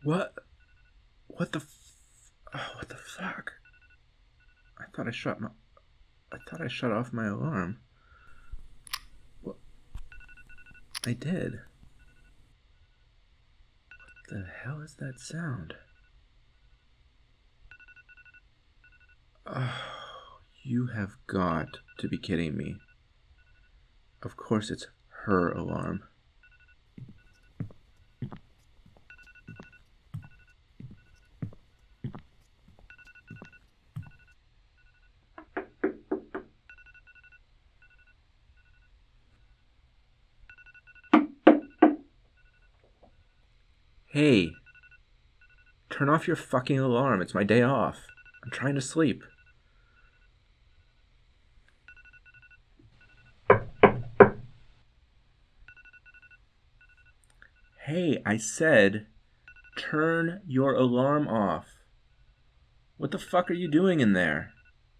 What? What the fuck? I thought I shut off my alarm. What? I did. What the hell is that sound? Oh, you have got to be kidding me. Of course it's her alarm. Hey, turn off your fucking alarm. It's my day off. I'm trying to sleep. Hey, I said, turn your alarm off. What the fuck are you doing in there?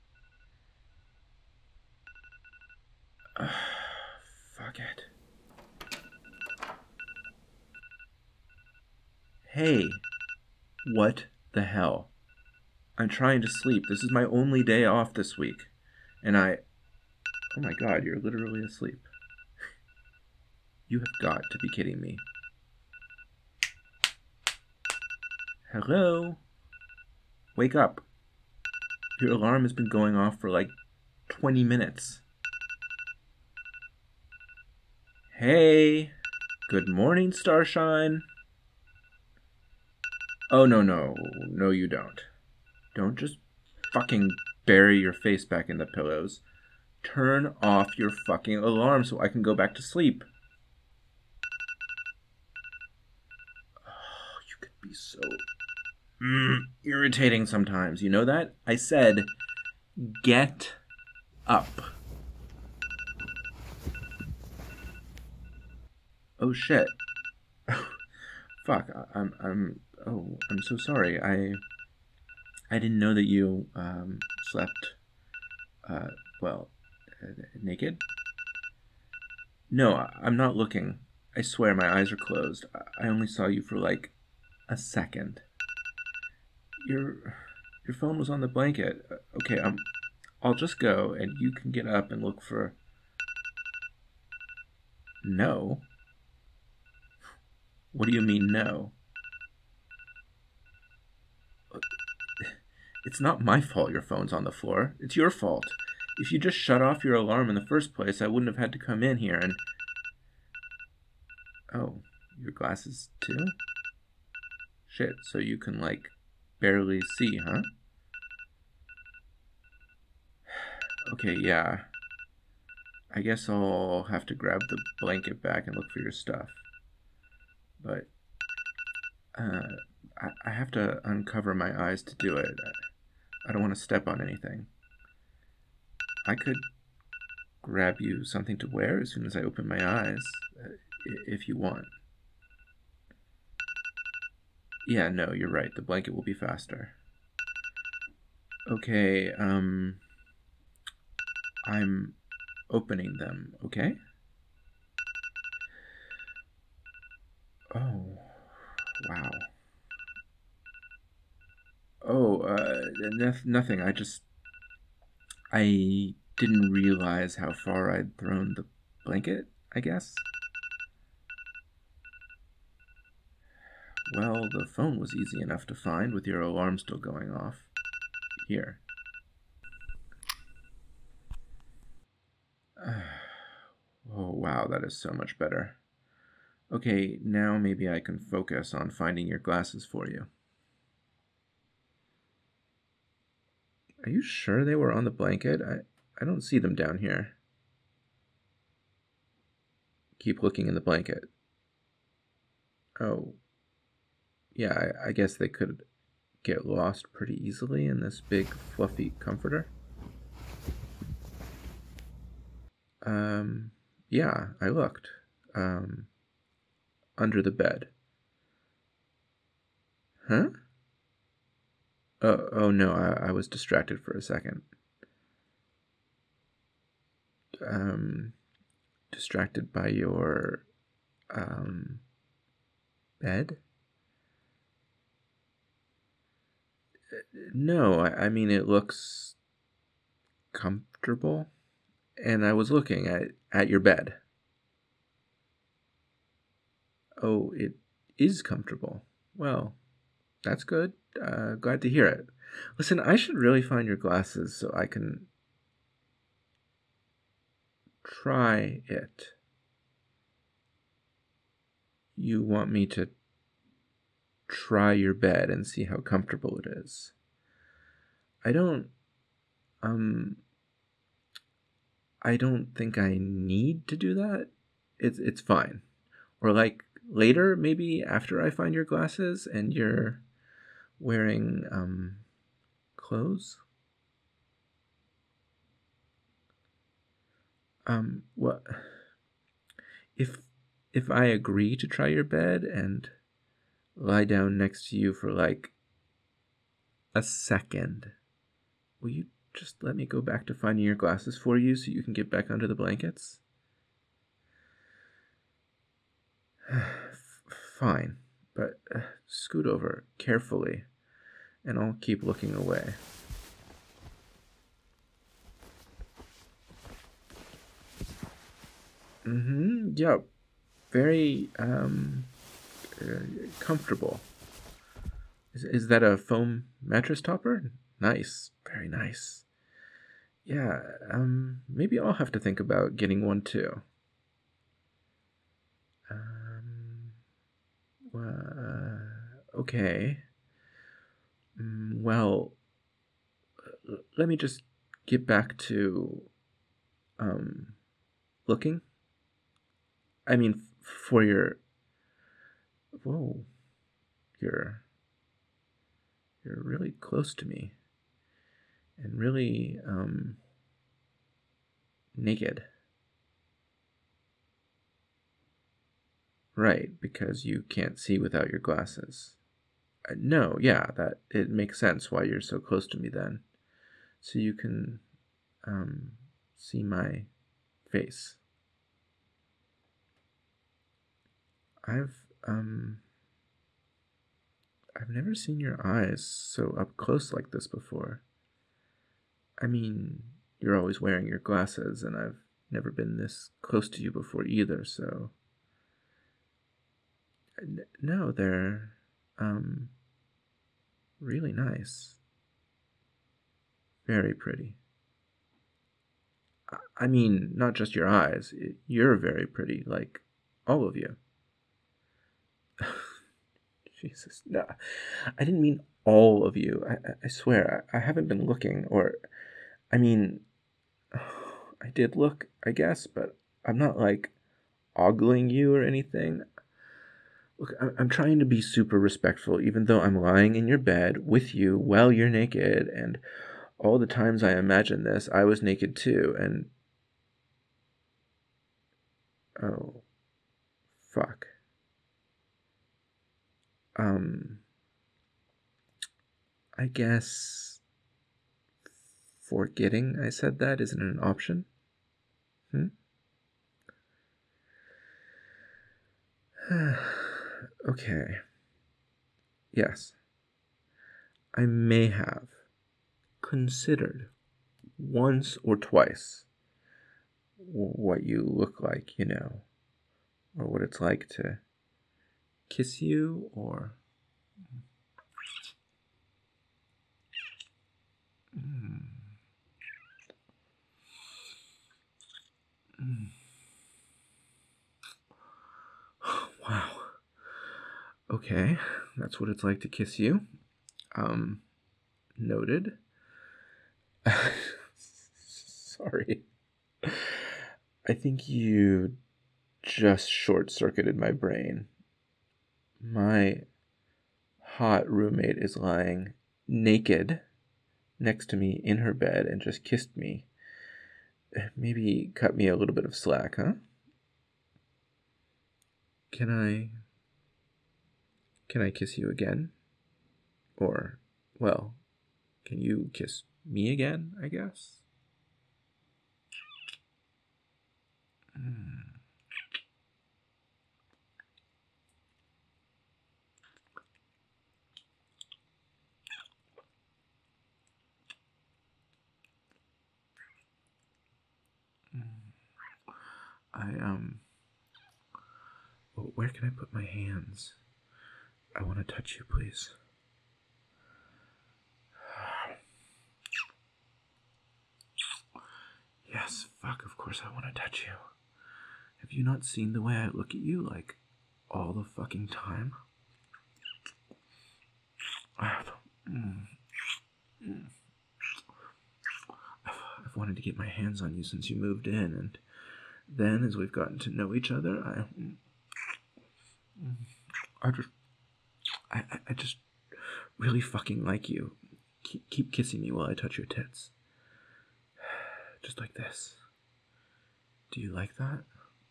Fuck it. Hey, what the hell? I'm trying to sleep. This is my only day off this week. And oh my god, you're literally asleep. You have got to be kidding me. Hello? Wake up. Your alarm has been going off for like 20 minutes. Hey, good morning, Starshine. Oh, no, you don't. Don't just fucking bury your face back in the pillows. Turn off your fucking alarm so I can go back to sleep. Oh, you could be so irritating sometimes. You know that? I said, get up. Oh shit. Fuck. I'm so sorry. I didn't know that you slept uh well naked. No, I'm not looking. I swear my eyes are closed. I only saw you for like a second. Your phone was on the blanket. Okay, I'll just go and you can get up and look for. No. What do you mean no? It's not my fault your phone's on the floor. It's your fault. If you just shut off your alarm in the first place, I wouldn't have had to come in here and. Oh, your glasses too? Shit, so you can, like, barely see, huh? Okay, yeah. I guess I'll have to grab the blanket back and look for your stuff. But, I have to uncover my eyes to do it. I don't want to step on anything. I could grab you something to wear as soon as I open my eyes, if you want. Yeah, no, you're right. The blanket will be faster. Okay, I'm opening them, okay? Oh, wow. Oh, nothing. I didn't realize how far I'd thrown the blanket, I guess. Well, the phone was easy enough to find with your alarm still going off. Here. Oh, wow, that is so much better. Okay, now maybe I can focus on finding your glasses for you. Are you sure they were on the blanket? I don't see them down here. Keep looking in the blanket. Oh, yeah, I guess they could get lost pretty easily in this big fluffy comforter. Yeah, I looked. Under the bed. Huh? Oh no, I was distracted for a second. Um, Distracted by your, bed? No, I mean, it looks comfortable. And I was looking at your bed. Oh, it is comfortable. Well, that's good. Glad to hear it. Listen, I should really find your glasses so I can try it. You want me to try your bed and see how comfortable it is? I don't, um, I don't think I need to do that. It's fine. Or like later, maybe after I find your glasses and you're wearing, clothes? What if I agree to try your bed and lie down next to you for like a second? Will you just let me go back to finding your glasses for you so you can get back under the blankets? Fine, but scoot over carefully and I'll keep looking away. Yep. Very comfortable. Is that a foam mattress topper? Nice. Very nice. Yeah, maybe I'll have to think about getting one too. Um, okay. Well, let me just get back to, um, looking. I mean, for your. Whoa, you're you're really close to me and really naked. Right, because you can't see without your glasses. No, yeah, that it makes sense why you're so close to me then. So you can um, see my face. I've um, I've never seen your eyes so up close like this before. I mean, you're always wearing your glasses, and I've never been this close to you before either. So no, they're um, really nice, very pretty. I mean, not just your eyes. You're very pretty, like all of you. Jesus, no, I didn't mean all of you. I swear, I haven't been looking, or, I mean, I did look, I guess, but I'm not like ogling you or anything. Look, I'm trying to be super respectful, even though I'm lying in your bed with you while you're naked, and all the times I imagined this, I was naked too, and oh, fuck. Um, I guess forgetting I said that isn't an option. Hmm? Okay. Yes. I may have considered once or twice what you look like, or what it's like to kiss you or. Mm, mm. Wow. Okay, that's what it's like to kiss you. Um, Noted. Sorry. I think you just short circuited my brain. My hot roommate is lying naked next to me in her bed and just kissed me. Maybe cut me a little bit of slack, huh? Can I kiss you again? Or, well, can you kiss me again, I guess? Mm. where can I put my hands? I want to touch you, please. Yes, fuck, of course I want to touch you. Have you not seen the way I look at you, like, all the fucking time? I've wanted to get my hands on you since you moved in, and then as we've gotten to know each other, I just really fucking like you. Keep kissing me while I touch your tits. Just like this. Do you like that?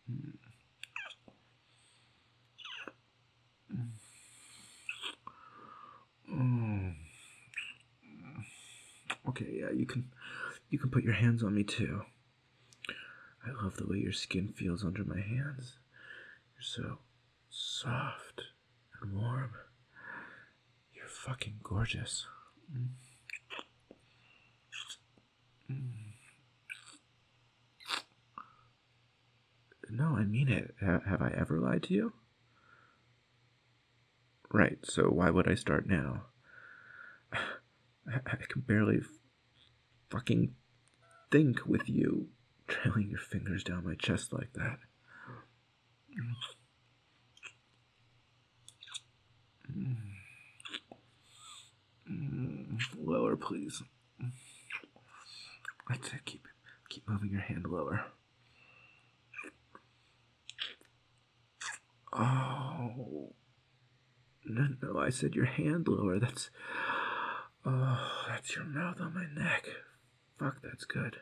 Okay, yeah, you can put your hands on me too. I love the way your skin feels under my hands. You're so soft and warm. You're fucking gorgeous. No, I mean it. Have I ever lied to you? Right, so why would I start now? I can barely fucking think with you trailing your fingers down my chest like that. Lower, please. That's it. Keep moving your hand lower. Oh. No, I said your hand lower. That's your mouth on my neck. Fuck, that's good.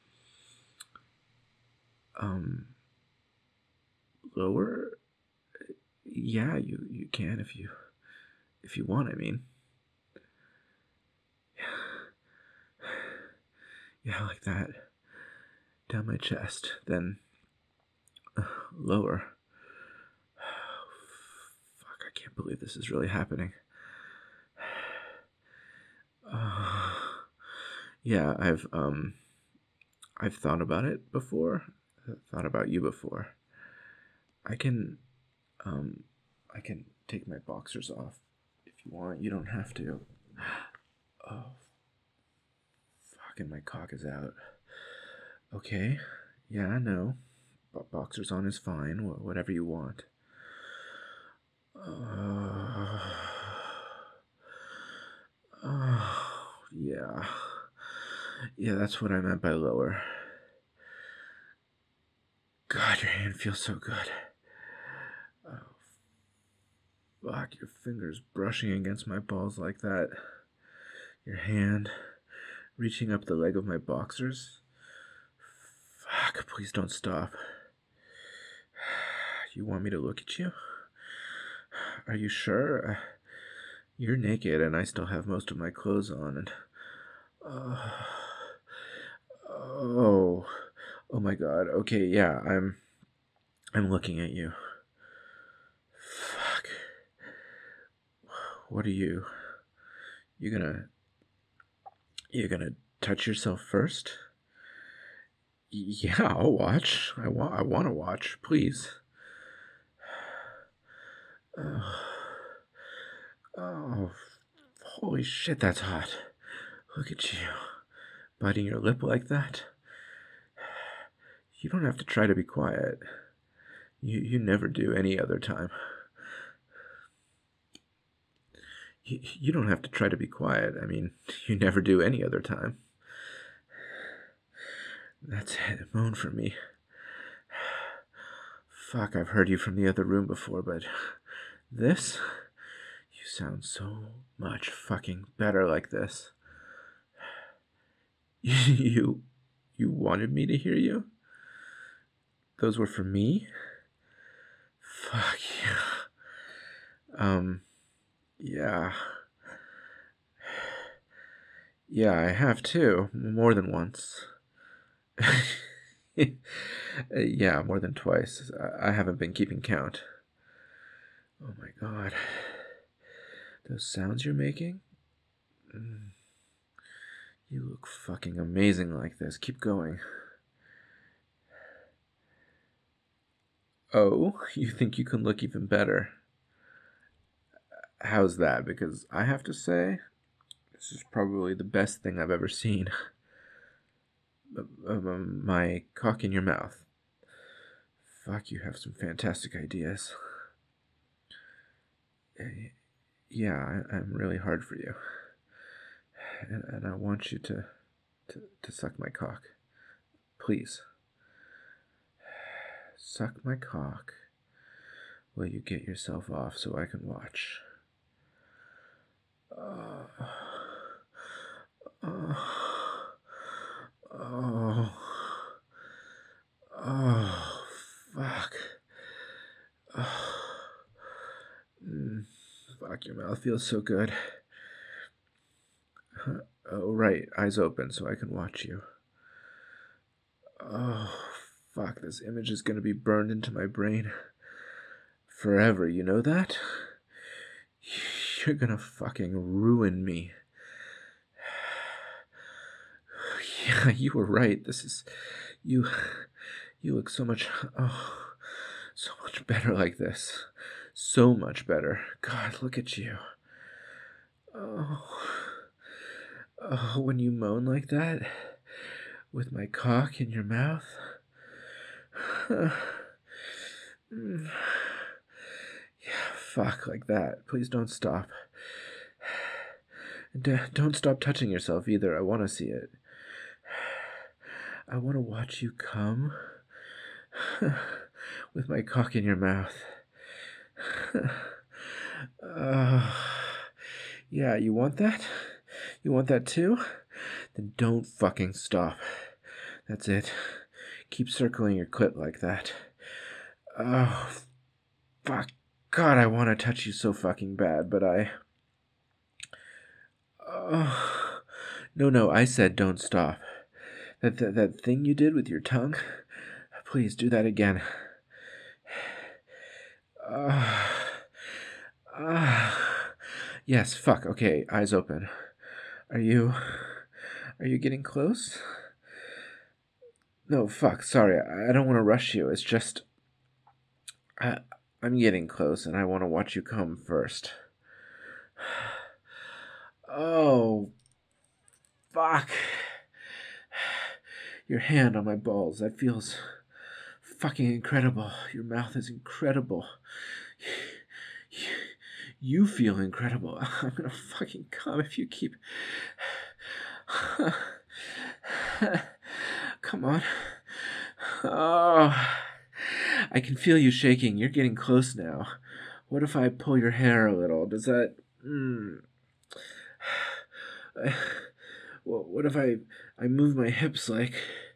Lower? Yeah, you can if you want, I mean. Yeah, like that. Down my chest, then lower. Fuck, I can't believe this is really happening. Yeah, I've thought about it before. Thought about you before. I can take my boxers off if you want. You don't have to. Oh, fucking my cock is out. Okay, yeah, I know. Boxers on is fine. Whatever you want. Yeah. Yeah, that's what I meant by lower. God, your hand feels so good. Oh, fuck, your fingers brushing against my balls like that. Your hand reaching up the leg of my boxers. Fuck, please don't stop. You want me to look at you? Are you sure? You're naked and I still have most of my clothes on and... Oh my god. Okay, yeah, I'm looking at you. Fuck. What are you? You gonna touch yourself first? Yeah, I'll watch. I want to watch. Please. Oh, holy shit, that's hot. Look at you, biting your lip like that. You don't have to try to be quiet. You never do any other time. You don't have to try to be quiet. I mean, you never do any other time. That's it. Moan for me. Fuck, I've heard you from the other room before, but this? You sound so much fucking better like this. You wanted me to hear you? Those were for me? Fuck yeah. Yeah. Yeah, I have too. More than once. Yeah, more than twice. I haven't been keeping count. Oh my god. Those sounds you're making? You look fucking amazing like this. Keep going. Oh, you think you can look even better? How's that? Because I have to say, this is probably the best thing I've ever seen. My cock in your mouth. Fuck, you have some fantastic ideas. Yeah, I'm really hard for you. And I want you to suck my cock. Please. Suck my cock. Will you get yourself off so I can watch? Oh. Fuck. Fuck, your mouth feels so good. Oh, right, eyes open so I can watch you. Oh, fuck, this image is gonna be burned into my brain forever, you know that? You're gonna fucking ruin me. Yeah, you were right. This is... You look so much better like this. So much better. God, look at you. When you moan like that, with my cock in your mouth. Yeah, fuck, like that. Please don't stop. And don't stop touching yourself either. I want to see it. I want to watch you come with my cock in your mouth. Yeah, you want that? You want that too? Then don't fucking stop. That's it. Keep circling your clit like that. Oh, fuck. God, I want to touch you so fucking bad, but I... No, I said don't stop. That thing you did with your tongue? Please, do that again. Yes, fuck, okay, eyes open. Are you getting close? No, fuck, sorry, I don't want to rush you, it's just... I'm getting close, and I want to watch you come first. Oh, fuck. Your hand on my balls, that feels fucking incredible. Your mouth is incredible. You feel incredible. I'm gonna fucking come if you keep... Come on. Oh, I can feel you shaking. You're getting close now. What if I pull your hair a little? Does that... What if I move my hips like...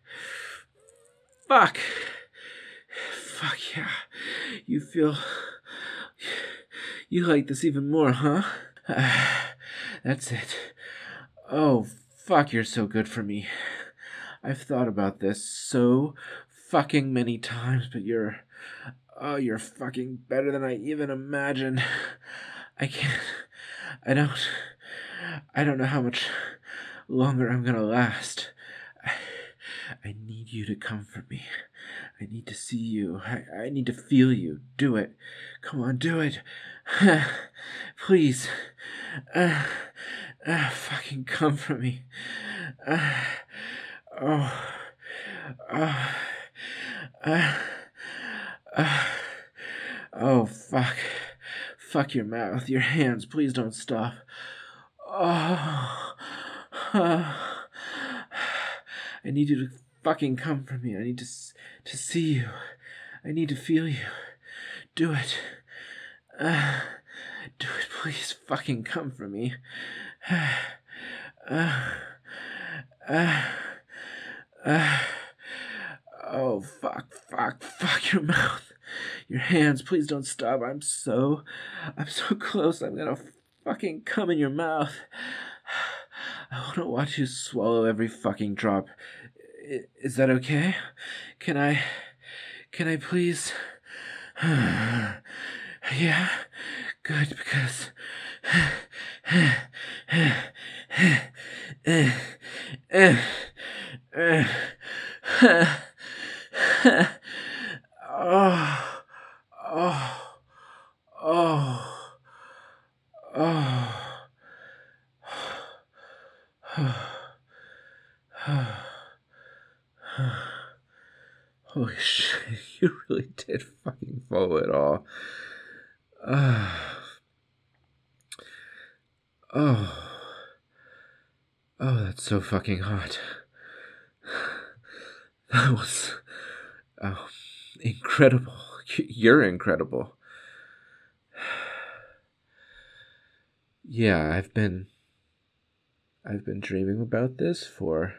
Fuck, yeah. You feel... You like this even more, huh? That's it. Oh, fuck, you're so good for me. I've thought about this so fucking many times, but you're fucking better than I even imagined. I don't know how much longer I'm gonna last. I need you to comfort me. I need to see you. I need to feel you. Do it. Come on, do it. Please. Fucking comfort me. Oh, fuck. Fuck your mouth. Your hands. Please don't stop. I need you to fucking comfort me. I need to see you. I need to feel you. Do it. Do it, please. Fucking comfort me. Oh, fuck your mouth. Your hands, please don't stop. I'm so close. I'm gonna fucking come in your mouth. I wanna watch you swallow every fucking drop. Is that okay? Can I please? Yeah? Good, because... Holy shit, you really did fucking follow it all. Oh. Oh, that's so fucking hot. That was incredible. You're incredible. Yeah, I've been dreaming about this for,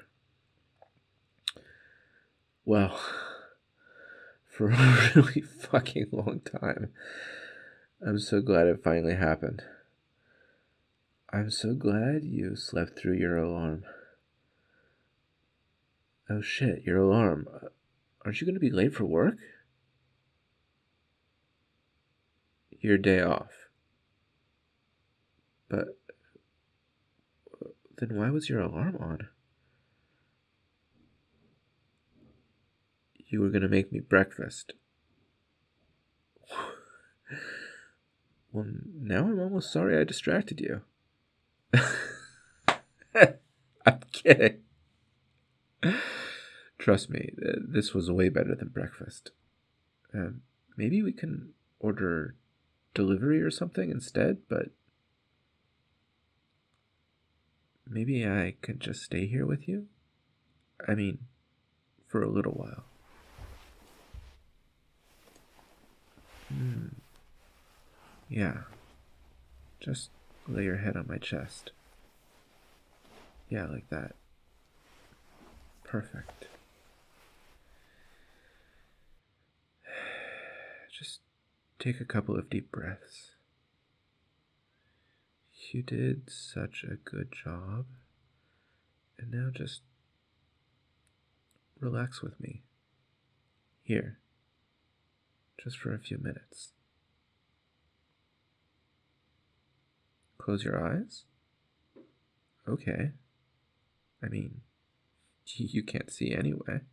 well, for a really fucking long time. I'm so glad it finally happened. I'm so glad you slept through your alarm. Oh shit, your alarm. Aren't you going to be late for work? Your day off. But then why was your alarm on? You were going to make me breakfast. Well, now I'm almost sorry I distracted you. I'm kidding. Trust me, this was way better than breakfast. Maybe we can order delivery or something instead, but maybe I could just stay here with you? I mean, for a little while. Yeah. Just lay your head on my chest. Yeah, like that. Perfect. Just take a couple of deep breaths. You did such a good job. And now just relax with me. Here. Just for a few minutes. Close your eyes? Okay. I mean, you can't see anyway.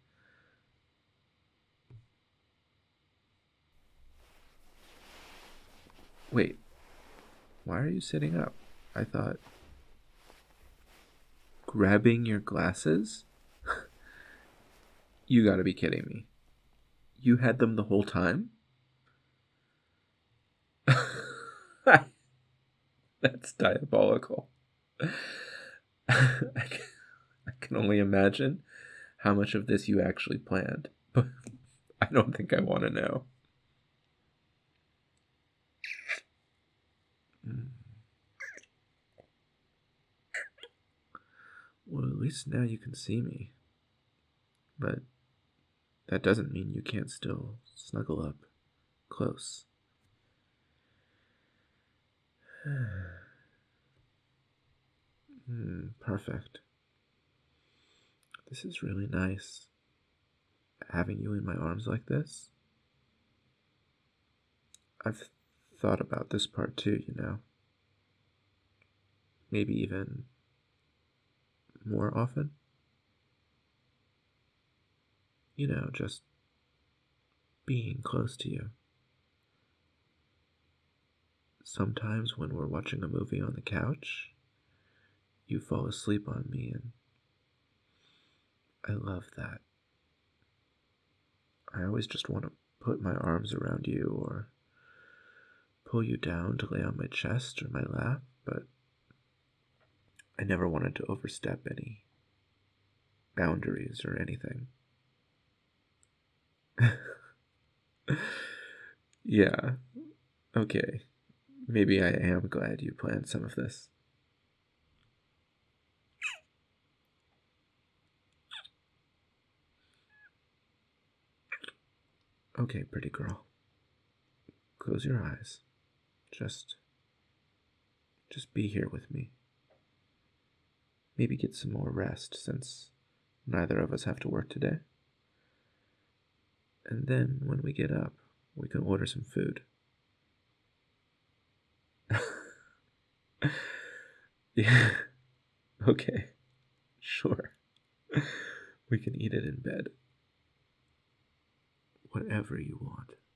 Wait, why are you sitting up? I thought... Grabbing your glasses? You gotta be kidding me. You had them the whole time? That's diabolical. I can only imagine how much of this you actually planned, but I don't think I want to know. Well, at least now you can see me. But that doesn't mean you can't still snuggle up close. Perfect. This is really nice. Having you in my arms like this. I've thought about this part too, you know. Maybe even more often. You know, just being close to you. Sometimes when we're watching a movie on the couch, you fall asleep on me, and I love that. I always just want to put my arms around you or pull you down to lay on my chest or my lap, but I never wanted to overstep any boundaries or anything. Yeah, okay. Maybe I am glad you planned some of this. Okay, pretty girl. Close your eyes. Just be here with me. Maybe get some more rest since neither of us have to work today. And then when we get up, we can order some food. Yeah. Okay. Sure. We can eat it in bed. Whatever you want.